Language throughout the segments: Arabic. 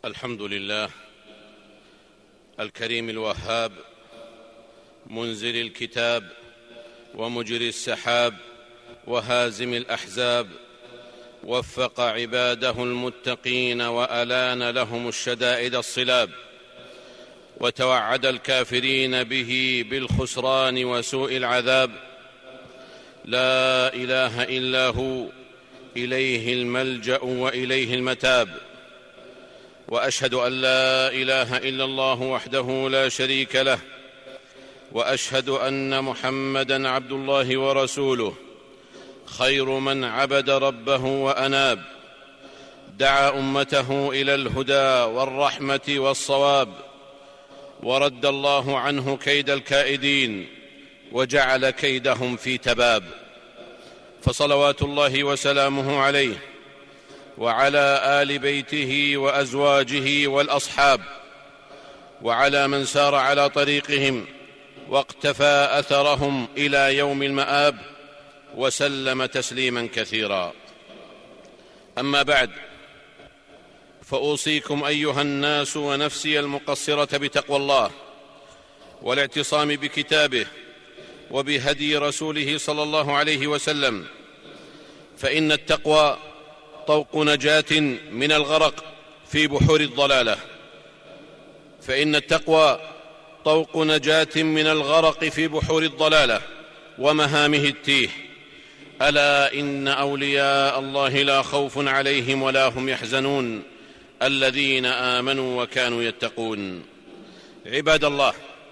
الحمد لله الكريم الوهاب، منزل الكتاب ومجري السحاب وهازم الأحزاب، وفق عباده المتقين وألان لهم الشدائد الصلاب، وتوعد الكافرين به بالخسران وسوء العذاب. لا إله إلا هو، إليه الملجأ وإليه المتاب. وأشهد أن لا إله إلا الله وحده لا شريك له، وأشهد أن محمدًا عبد الله ورسوله، خير من عبد ربه وأناب، دعا أمته إلى الهدى والرحمة والصواب، ورد الله عنه كيد الكائدين وجعل كيدهم في تباب. فصلوات الله وسلامه عليه وعلى آل بيته وأزواجه والأصحاب، وعلى من سار على طريقهم واقتفى أثرهم إلى يوم المآب، وسلم تسليما كثيرا. أما بعد، فأوصيكم أيها الناس ونفسي المقصرة بتقوى الله والاعتصام بكتابه وبهدي رسوله صلى الله عليه وسلم، فإن التقوى طوق نجاة من الغرق في بحور الضلالة، فإن التقوى طوق نجاة من الغرق في بحور الضلالة ومهامه التيه. ألا إن أولياء الله لا خوف عليهم ولا هم يحزنون، الذين آمنوا وكانوا يتقون. عباد الله،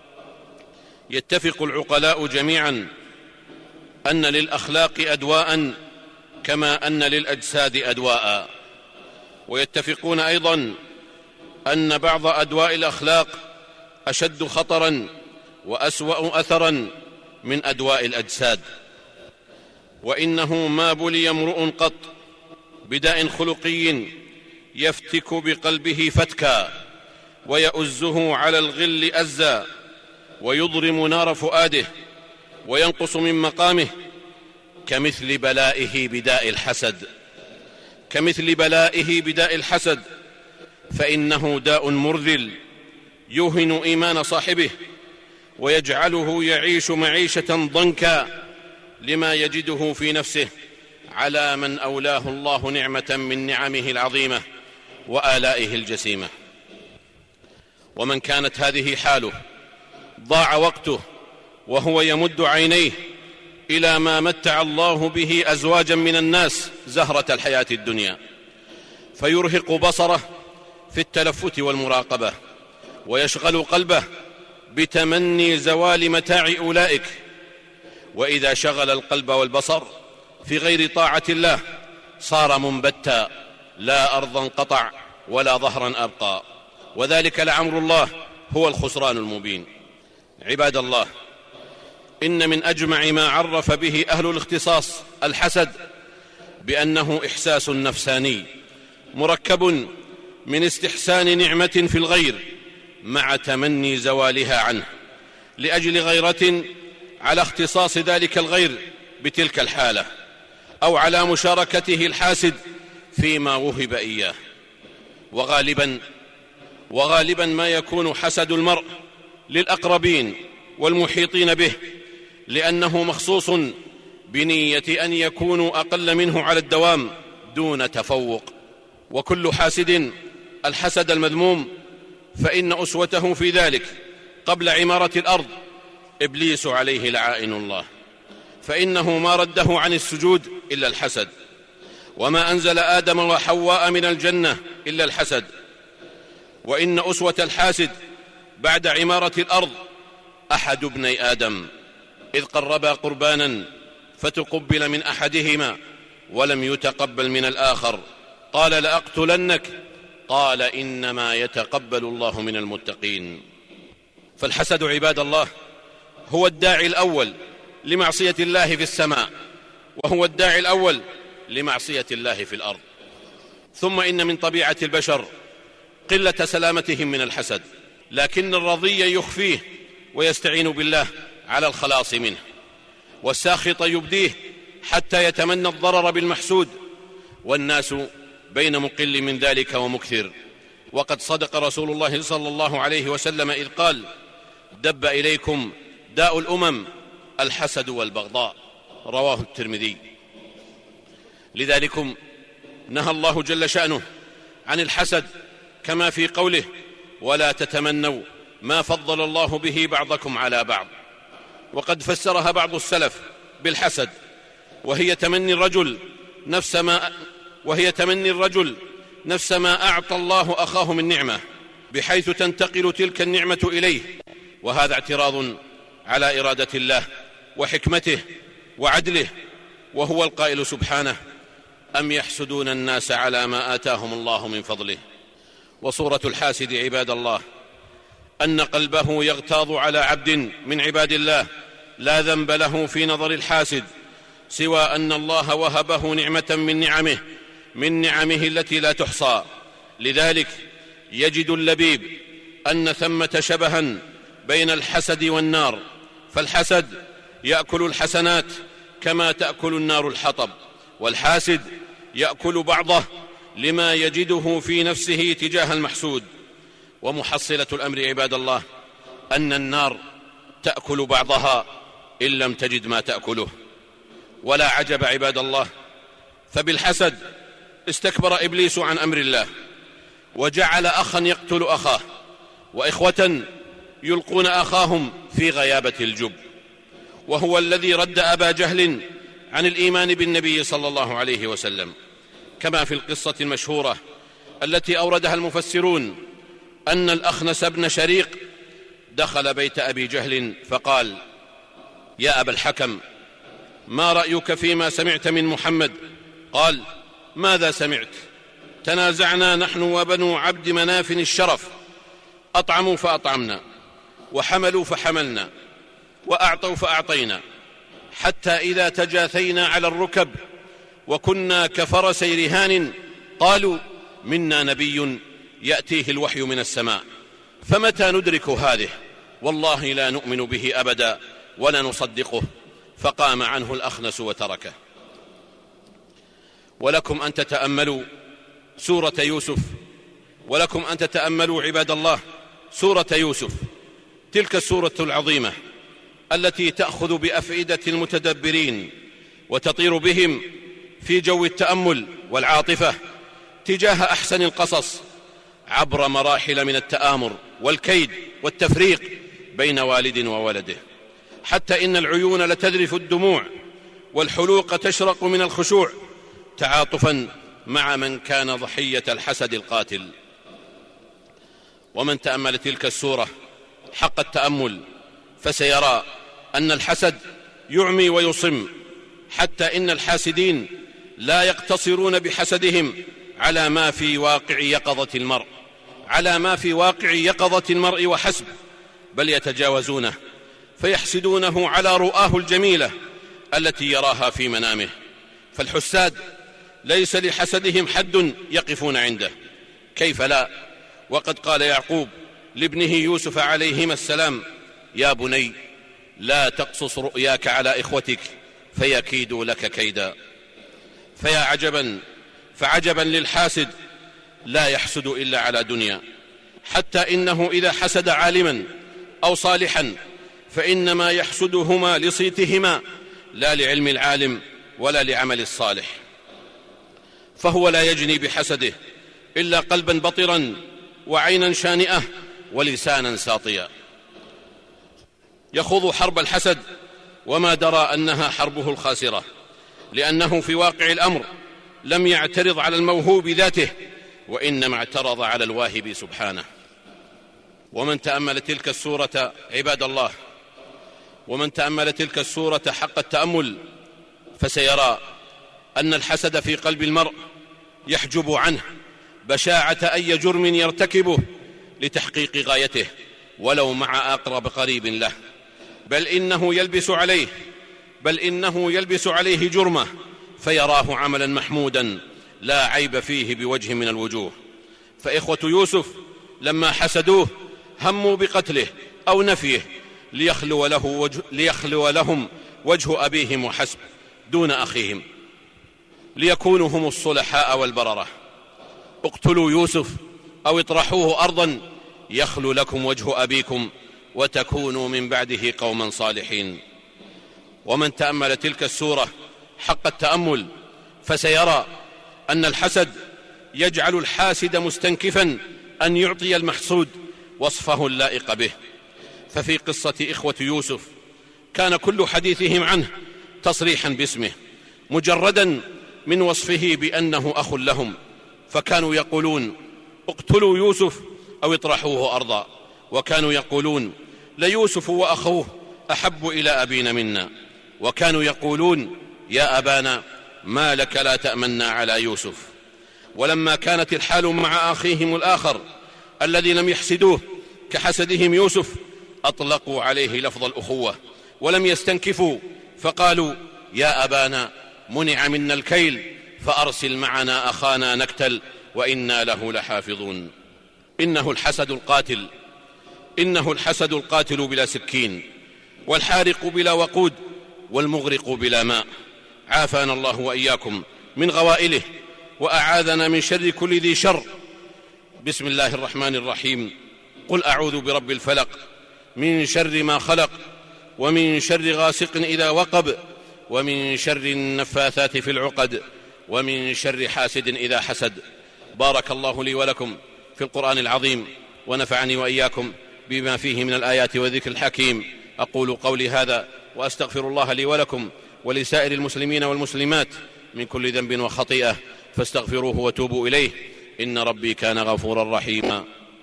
يتفق العقلاء جميعا أن للأخلاق أدواء كما أن للأجساد أدواء، ويتفقون أيضا أن بعض أدواء الأخلاق أشد خطرا وأسوأ أثرا من أدواء الأجساد. وإنه ما بلي امرؤ قط بداء خلقي يفتك بقلبه فتكا، ويؤزه على الغل أزا، ويضرم نار فؤاده، وينقص من مقامه، كمثل بلائه بداء الحسد، فإنه داء مرذل يوهن إيمان صاحبه، ويجعله يعيش معيشة ضنكا لما يجده في نفسه على من أولاه الله نعمة من نعمه العظيمة وآلائه الجسيمة. ومن كانت هذه حاله ضاع وقته وهو يمد عينيه إلى ما متع الله به أزواجا من الناس زهرة الحياة الدنيا، فيرهق بصره في التلفت والمراقبة، ويشغل قلبه بتمني زوال متاع أولئك. وإذا شغل القلب والبصر في غير طاعة الله صار منبتا، لا أرضا قطع ولا ظهرا أبقى، وذلك لعمر الله هو الخسران المبين. عباد الله، إن من أجمع ما عرف به أهل الاختصاص الحسد بأنه إحساس نفساني مركب من استحسان نعمة في الغير مع تمني زوالها عنه، لأجل غيرة على اختصاص ذلك الغير بتلك الحالة، أو على مشاركته الحاسد فيما وهب إياه. وغالبا ما يكون حسد المرء للأقربين والمحيطين به، لأنه مخصوص بنية أن يكونوا أقل منه على الدوام دون تفوق. وكل حاسد الحسد المذموم، فإن أسوته في ذلك قبل عمارة الأرض إبليس عليه لعائن الله، فإنه ما رده عن السجود إلا الحسد، وما أنزل آدم وحواء من الجنة إلا الحسد. وإن أسوة الحاسد بعد عمارة الأرض أحد ابني آدم، إذ قربا قربانا فتقبل من أحدهما ولم يتقبل من الآخر، قال لأقتلنك، قال إنما يتقبل الله من المتقين. فالحسد عباد الله هو الداعي الأول لمعصية الله في السماء، وهو الداعي الأول لمعصية الله في الأرض. ثم إن من طبيعة البشر قلة سلامتهم من الحسد، لكن الرضي يخفيه ويستعين بالله على الخلاص منه، والساخط يبديه حتى يتمنى الضرر بالمحسود، والناس بين مقل من ذلك ومكثر، وقد صدق رسول الله صلى الله عليه وسلم إذ قال: دب إليكم داء الأمم الحسد والبغضاء. رواه الترمذي. لذلكم نهى الله جل شأنه عن الحسد، كما في قوله: ولا تتمنوا ما فضل الله به بعضكم على بعض. وقد فسرها بعض السلف بالحسد وهي تمني الرجل نفس ما أعطى الله أخاه من نعمة، بحيث تنتقل تلك النعمة إليه، وهذا اعتراض على إرادة الله وحكمته وعدله، وهو القائل سبحانه: أم يحسدون الناس على ما آتاهم الله من فضله. وصورة الحاسد عباد الله أن قلبه يغتاظ على عبد من عباد الله لا ذنب له في نظر الحاسد، سوى أن الله وهبه نعمة من نعمه التي لا تحصى. لذلك يجد اللبيب أن ثمة شبها بين الحسد والنار، فالحسد يأكل الحسنات كما تأكل النار الحطب، والحاسد يأكل بعضه لما يجده في نفسه تجاه المحسود. ومحصلة الأمر عباد الله أن النار تأكل بعضها إن لم تجد ما تأكله. ولا عجب عباد الله، فبالحسد استكبر إبليس عن أمر الله، وجعل أخا يقتل أخاه، وإخوة يلقون أخاهم في غيابة الجب، وهو الذي رد أبا جهل عن الإيمان بالنبي صلى الله عليه وسلم، كما في القصة المشهورة التي أوردها المفسرون أن الأخنس بن شريق دخل بيت أبي جهل فقال: يا أبا الحكم، ما رأيك فيما سمعت من محمد؟ قال: ماذا سمعت؟ تنازعنا نحن وبنو عبد مناف الشرف، أطعموا فأطعمنا، وحملوا فحملنا، وأعطوا فأعطينا، حتى إذا تجاثينا على الركب وكنا كفرسي رهان قالوا: منا نبي يأتيه الوحي من السماء، فمتى ندرك هذه؟ والله لا نؤمن به أبدا ولا نصدقه. فقام عنه الأخنس وتركه. ولكم أن تتأملوا سورة يوسف، ولكم أن تتأملوا عباد الله سورة يوسف، تلك السورة العظيمة التي تأخذ بأفئدة المتدبرين وتطير بهم في جو التأمل والعاطفة تجاه أحسن القصص، عبر مراحل من التآمر والكيد والتفريق بين والد وولده، حتى إن العيون لتذرف الدموع والحلوق تشرق من الخشوع تعاطفا مع من كان ضحية الحسد القاتل. ومن تأمل تلك السورة حق التأمل فسيرى أن الحسد يعمي ويصم، حتى إن الحاسدين لا يقتصرون بحسدهم على ما في واقع يقظة المرء وحسب، بل يتجاوزونه فيحسدونه على رؤاه الجميلة التي يراها في منامه. فالحساد ليس لحسدهم حد يقفون عنده، كيف لا؟ وقد قال يعقوب لابنه يوسف عليهما السلام: يا بني لا تقصص رؤياك على إخوتك فيكيدوا لك كيدا. فعجبا للحاسد لا يحسد إلا على دنيا، حتى إنه إذا حسد عالما أو صالحا فإنما يحسدهما لصيتهما لا لعلم العالم ولا لعمل الصالح، فهو لا يجني بحسده إلا قلبا بطرا وعينا شانئة ولسانا ساطيا. يخوض حرب الحسد وما درى أنها حربه الخاسرة، لأنه في واقع الأمر لم يعترض على الموهوب ذاته، وإنما اعترض على الواهب سبحانه. ومن تأمل تلك السورة عباد الله، ومن تأمل تلك السورة حق التأمل فسيرى أن الحسد في قلب المرء يحجب عنه بشاعة أي جرم يرتكبه لتحقيق غايته ولو مع أقرب قريب له، بل إنه يلبس عليه جرمه فيراه عملا محمودا لا عيب فيه بوجه من الوجوه. فإخوة يوسف لما حسدوه هموا بقتله أو نفيه ليخلو لهم وجه أبيهم وحسب دون أخيهم، ليكونوا هم الصلحاء والبررة. اقتلوا يوسف أو اطرحوه أرضا يخل لكم وجه أبيكم وتكونوا من بعده قوما صالحين. ومن تأمل تلك السورة حق التأمل فسيرى أن الحسد يجعل الحاسد مستنكفا أن يعطي المحسود وصفه اللائق به. ففي قصة إخوة يوسف كان كل حديثهم عنه تصريحا باسمه مجردا من وصفه بأنه أخ لهم، فكانوا يقولون اقتلوا يوسف أو اطرحوه أرضا، وكانوا يقولون ليوسف وأخوه أحب إلى أبينا منا، وكانوا يقولون يا أبانا ما لك لا تأمنا على يوسف. ولما كانت الحال مع أخيهم الآخر الذي لم يحسدوه كحسدهم يوسف أطلقوا عليه لفظ الأخوة ولم يستنكفوا، فقالوا يا أبانا منع منا الكيل فأرسل معنا أخانا نكتل وإنا له لحافظون. إنه الحسد القاتل بلا سكين، والحارق بلا وقود، والمغرق بلا ماء. عافانا الله وإياكم من غوائله وأعاذنا من شر كل ذي شر. بسم الله الرحمن الرحيم. قل أعوذ برب الفلق من شر ما خلق، ومن شر غاسق إذا وقب، ومن شر النفاثات في العقد، ومن شر حاسد إذا حسد. بارك الله لي ولكم في القرآن العظيم، ونفعني وإياكم بما فيه من الآيات والذكر الحكيم. أقول قولي هذا وأستغفر الله لي ولكم ولسائر المسلمين والمسلمات من كل ذنب وخطيئة، فاستغفروه وتوبوا إليه، إن ربي كان غفورا رحيما.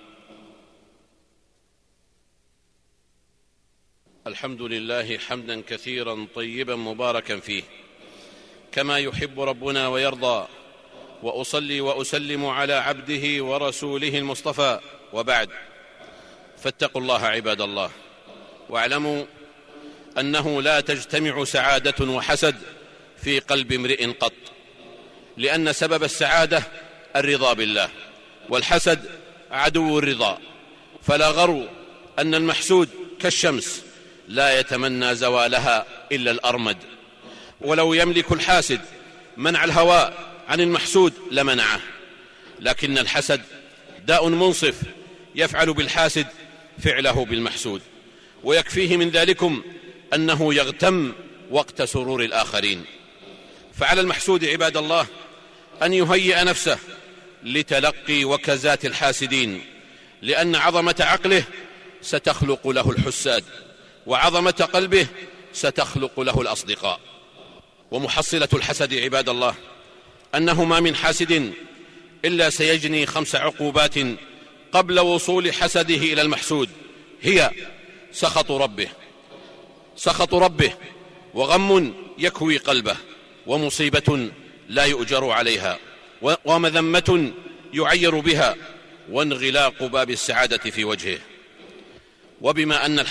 الحمد لله حمدا كثيرا طيبا مباركا فيه كما يحب ربنا ويرضى، وأصلي وأسلم على عبده ورسوله المصطفى، وبعد، فاتقوا الله عباد الله، واعلموا أنه لا تجتمع سعادة وحسد في قلب امرئ قط، لأن سبب السعادة الرضا بالله، والحسد عدو الرضا. فلا غرو أن المحسود كالشمس لا يتمنى زوالها إلا الأرمد، ولو يملك الحاسد منع الهواء عن المحسود لمنعه، لكن الحسد داء منصف يفعل بالحاسد فعله بالمحسود، ويكفيه من ذلكم أنه يغتم وقت سرور الآخرين. فعلى المحسود عباد الله أن يهيئ نفسه لتلقي وكزات الحاسدين، لأن عظمة عقله ستخلق له الحساد، وعظمة قلبه ستخلق له الأصدقاء. ومحصلة الحسد عباد الله أنه ما من حاسد إلا سيجني 5 عقوبات قبل وصول حسده إلى المحسود، هي سخط ربه، وغم يكوي قلبه، ومصيبة لا يؤجر عليها، ومذمة يعير بها، وانغلاق باب السعادة في وجهه. وبما أن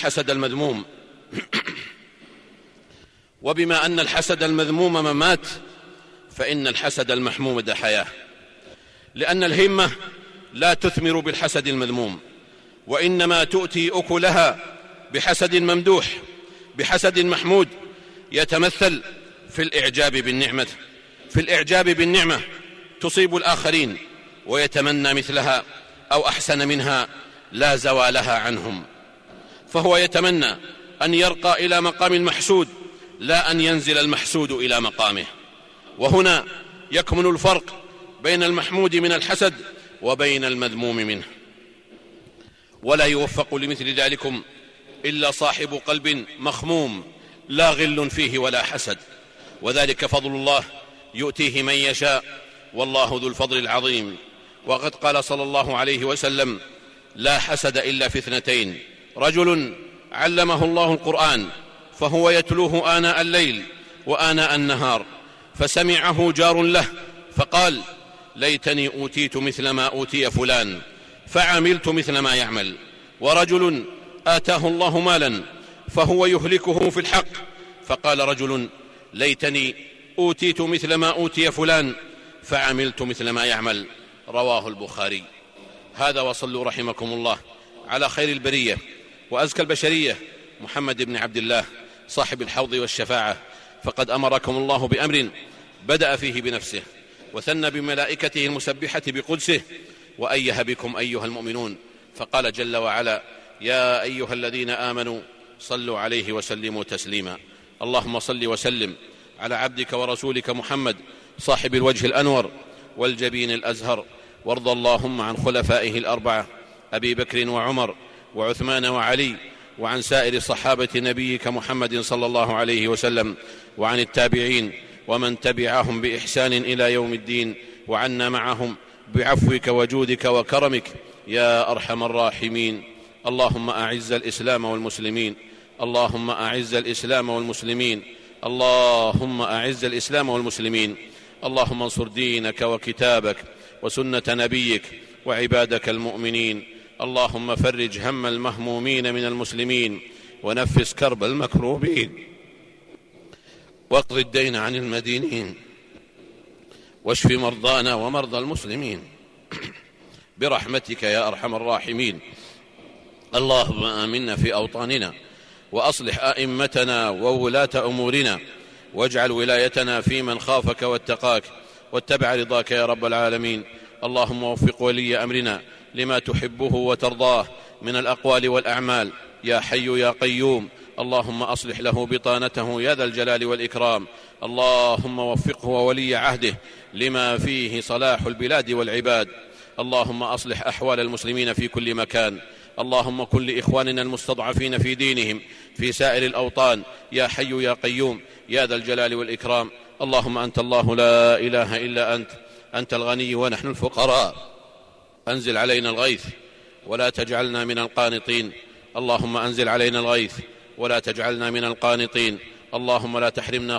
الحسد المذموم ممات، فإن الحسد المحمود حياة، لأن الهمة لا تثمر بالحسد المذموم، وإنما تؤتي أكلها بحسد ممدوح، بحسد محمود، يتمثل في الإعجاب بالنعمة تصيب الآخرين، ويتمنى مثلها أو أحسن منها لا زوالها عنهم، فهو يتمنى أن يرقى إلى مقام المحسود لا أن ينزل المحسود إلى مقامه. وهنا يكمن الفرق بين المحمود من الحسد وبين المذموم منه، ولا يوفق لمثل ذلكم إلا صاحب قلب مخموم لا غل فيه ولا حسد، وذلك فضل الله يؤتيه من يشاء، والله ذو الفضل العظيم. وقد قال صلى الله عليه وسلم: لا حسد إلا في 2، رجل علمه الله القرآن فهو يتلوه آناء الليل وآناء النهار، فسمعه جار له فقال: ليتني أوتيت مثل ما أوتي فلان فعملت مثل ما يعمل. ورجل آتاه الله مالا فهو يهلكه في الحق، فقال رجل: ليتني أوتيت مثل ما أوتي فلان فعملت مثل ما يعمل. رواه البخاري. هذا، وصلوا رحمكم الله على خير البرية وأزكى البشرية محمد بن عبد الله صاحب الحوض والشفاعة، فقد أمركم الله بأمر بدأ فيه بنفسه، وثنى بملائكته المسبحة بقدسه، وأيه بكم أيها المؤمنون، فقال جل وعلا: يا أيها الذين آمنوا صلوا عليه وسلموا تسليما. اللهم صل وسلم على عبدك ورسولك محمد صاحب الوجه الأنور والجبين الأزهر، وارض اللهم عن خلفائه الأربعة أبي بكر وعمر وعثمان وعلي، وعن سائر صحابة نبيك محمد صلى الله عليه وسلم، وعن التابعين ومن تبعهم بإحسان إلى يوم الدين، وعنا معهم بعفوك وجودك وكرمك يا أرحم الراحمين. اللهم أعز الإسلام والمسلمين، اللهم أعز الإسلام والمسلمين، اللهم أعز الإسلام والمسلمين. اللهم انصر دينك وكتابك وسنة نبيك وعبادك المؤمنين. اللهم فرج هم المهمومين من المسلمين، ونفس كرب المكروبين، واقض الدين عن المدينين، واشف مرضانا ومرضى المسلمين برحمتك يا أرحم الراحمين. اللهم آمنا في أوطاننا، وأصلح أئمتنا وولاة أمورنا، واجعل ولايتنا في من خافك واتقاك واتبع رضاك يا رب العالمين. اللهم وفق ولي أمرنا لما تحبه وترضاه من الأقوال والأعمال يا حي يا قيوم. اللهم أصلح له بطانته يا ذا الجلال والإكرام. اللهم وفقه وولي عهده لما فيه صلاح البلاد والعباد. اللهم أصلح أحوال المسلمين في كل مكان. اللهم كن لإخواننا المستضعفين في دينهم في سائر الأوطان يا حي يا قيوم يا ذا الجلال والإكرام. اللهم أنت الله لا إله إلا أنت الغني ونحن الفقراء. أنزل علينا الغيث ولا تجعلنا من القانطين. اللهم أنزل علينا الغيث ولا تجعلنا من القانطين. اللهم لا تحرمنا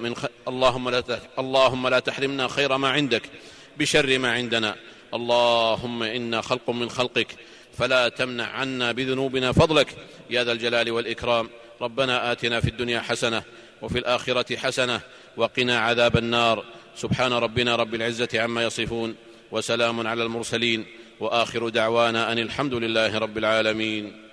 اللهم لا تحرمنا خير ما عندك بشر ما عندنا. اللهم إنا خلق من خلقك فلا تمنع عنا بذنوبنا فضلك يا ذا الجلال والإكرام. ربنا آتنا في الدنيا حسنة وفي الآخرة حسنة وقنا عذاب النار. سبحان ربنا رب العزة عما يصفون، وسلام على المرسلين، وآخر دعوانا أن الحمد لله رب العالمين.